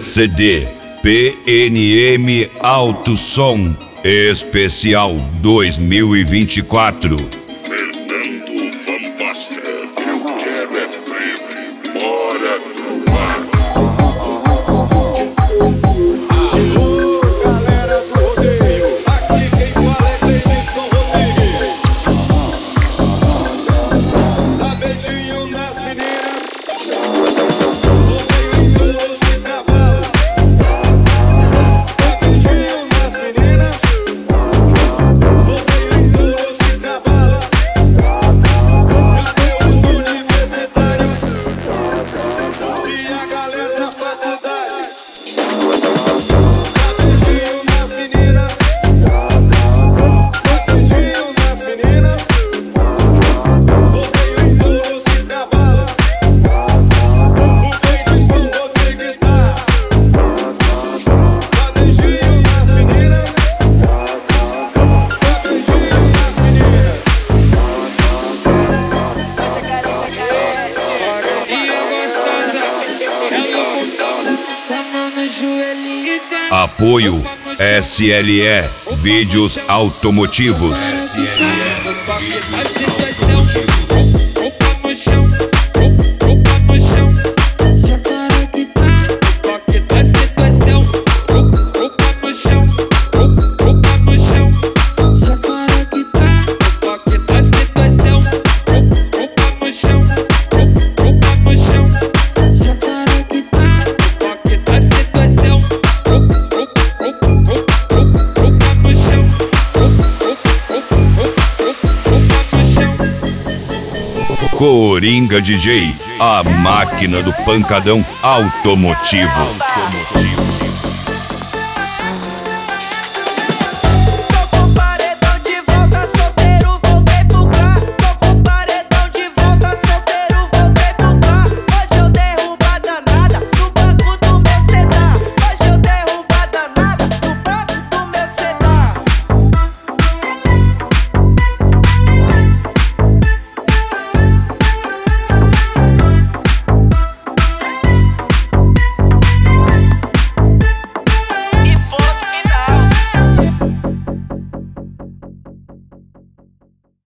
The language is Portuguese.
CD PNM Alto Som Especial 2024. Fernando Van Basten, eu quero é treve, bora trovar. Alô, galera do rodeio, aqui quem fala é Davidson Rodrigues. Dá beijinho nas meninas, rodeio em todos que trabalham. Dá beijinho nas meninas, rodeio em todos que trabalham. Cadê os universitários e a galera da faculdade? Dá beijinho nas meninas, dá beijinho nas meninas, rodeio em todos que trabalham. O Davidson Rodrigues dá beijinho nas meninas, dá beijinho nas meninas. E a gostosa, ela botou a mão no joelhinho e dá. Apoio SLE Vídeos Automotivos. A situação, roupa no chão, roupa no chão. Já para que tá, a situação, roupa no chão, roupa no chão. Já para que tá, a situação, roupa no chão, roupa no chão. Já para que tá, a situação, roupa no chão, roupa no chão. Coringa DJ, a máquina do pancadão automotivo.